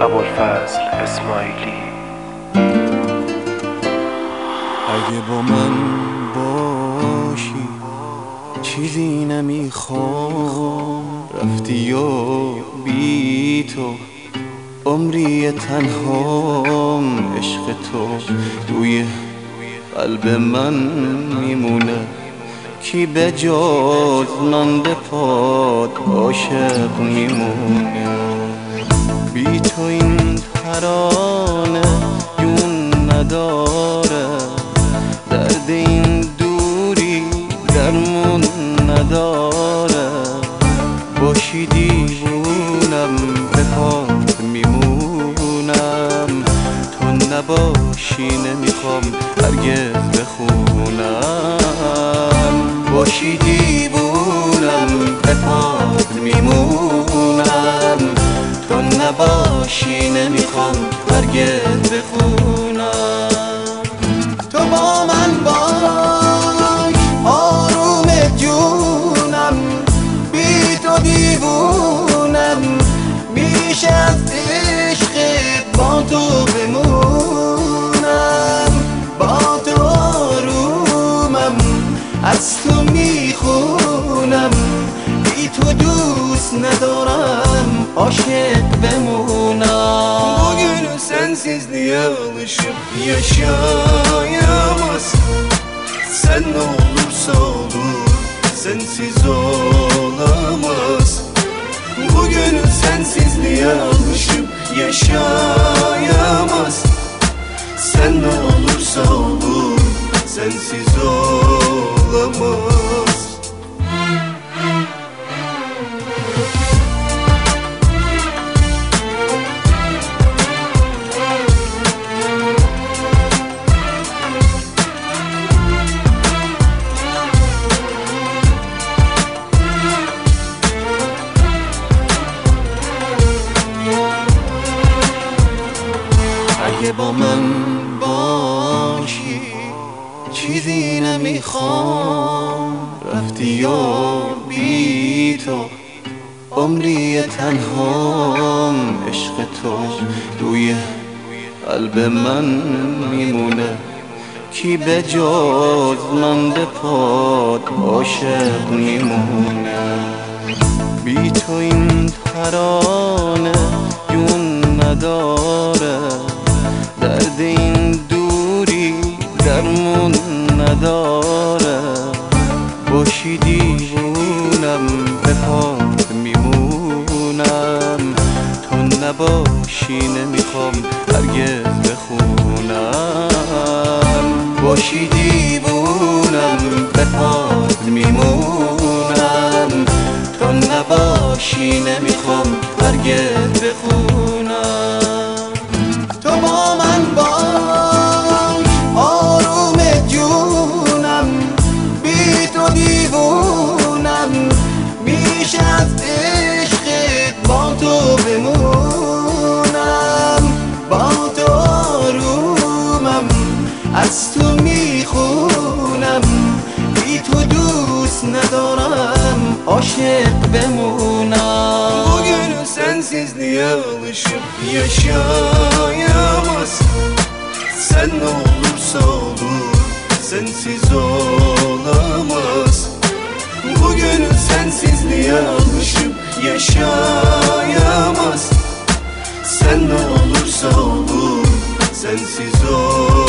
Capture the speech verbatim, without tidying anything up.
ابوالفضل اسماعیلی. اگه با من باشی چیزی نمیخوام، رفتی و بی تو عمری تنهام. عشق تو توی قلب من میمونه، کی به جز من به پاد عاشق میمونه. بی تو این ترانه جون نداره، درد این دوری درمون نداره. باشی دیوونم به پات میمونم، تو نباشی نمیخوام هرگز بخونم. باشی دیوونم به پات میمونم، تو نباشی نمیخوام هرگز بخونم. تو با من باش آروم جونم، بی تو دیوونم میشه از عشقت با تو بمونم. با تو آرومم از تو میخونم، بی تو دوست ندارم عاشق بمونم. Bugün sensizliğe alışıp yaşayamaz. Sen ne olursa olur sensiz olamaz. Bugün sensizliğe alışıp yaşayamaz. Sen ne olursa olur sensiz olamaz. اگه با من باشی چیزی نمیخوام، رفتی و بی تو عمری تنهام. عشق تو توی قلب من میمونه، کی به جز من به پاد عاشق میمونه. بی تو این ترانه جون نداره، درد این دوری درمون نداره. باشی دیوونم به پات میمونم، تو نباشی نمیخوام هرگز بخونم. باشی دیوونم به پات میمونم، تو نباشی نمیخوام هرگز بخونم. تو با من باش آروم جونم، بی تو دیوونم میشه از عشقت با تو بمونم. با تو آرومم از تو میخونم، بی تو دوست ندارم عاشق بمونم. Bugün sensizliğe alışıp yaşayamaz. Sen ne olursa olur sensiz olamaz. Bugün sensizliğe alışıp yaşayamaz. Sen ne olursa olur sensiz olamaz.